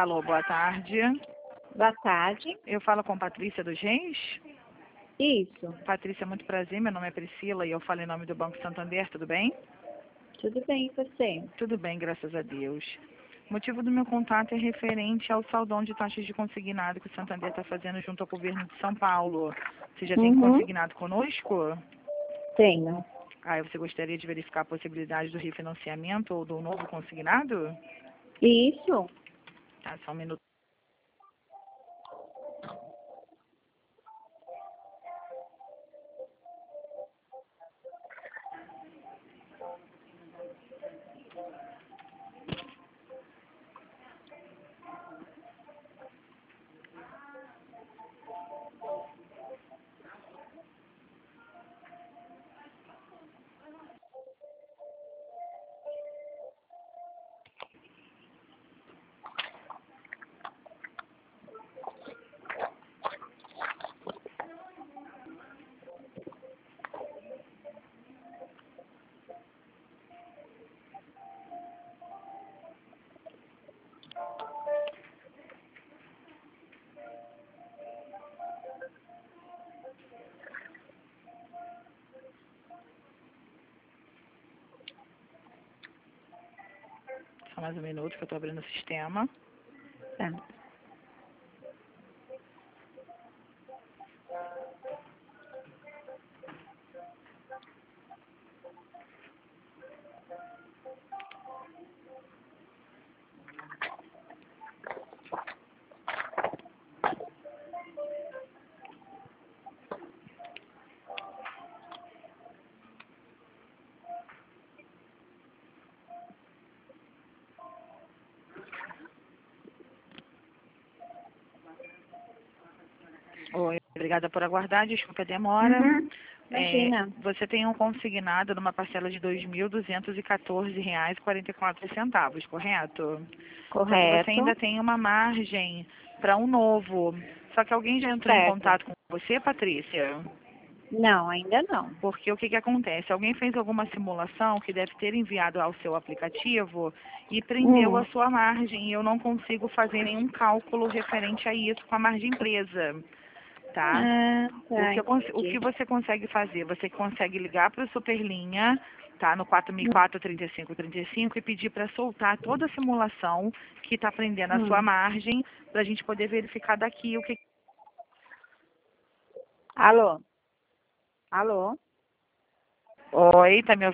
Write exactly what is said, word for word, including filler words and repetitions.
Alô, boa tarde. Boa tarde. Eu falo com Patrícia dos Reis. Isso. Patrícia, muito prazer. Meu nome é Priscila e eu falo em nome do Banco Santander, tudo bem? Tudo bem, e você? Tudo bem, graças a Deus. O motivo do meu contato é referente ao saldão de taxas de consignado que o Santander está fazendo junto ao governo de São Paulo. Você já tem Uhum. consignado conosco? Tenho. Ah, você gostaria de verificar a possibilidade do refinanciamento ou do novo consignado? Isso. Tá, só um minuto. Só mais um minuto que eu estou abrindo o sistema. Tá. Oi, obrigada por aguardar, desculpe a demora. Uhum. É, Imagina. você tem um consignado numa parcela de dois mil duzentos e quatorze reais e quarenta e quatro centavos, correto? Só que você Correto. ainda tem uma margem para um novo. Só que alguém já entrou em Certo. contato com você, Patrícia? Não, ainda não. Porque o que, que acontece? Alguém fez alguma simulação que deve ter enviado ao seu aplicativo e prendeu Hum. a sua margem. E eu não consigo fazer nenhum cálculo referente a isso com a margem presa, tá? Ah, O tá, que, eu cons- o que entendi. você consegue fazer? Você consegue ligar para o Superlinha, tá? No quatro mil e Hum. quatro, trinta e cinco, trinta e cinco e pedir para soltar toda a simulação que está prendendo a sua Hum. margem para a gente poder verificar daqui o que... Alô? Alô? Oi, tá me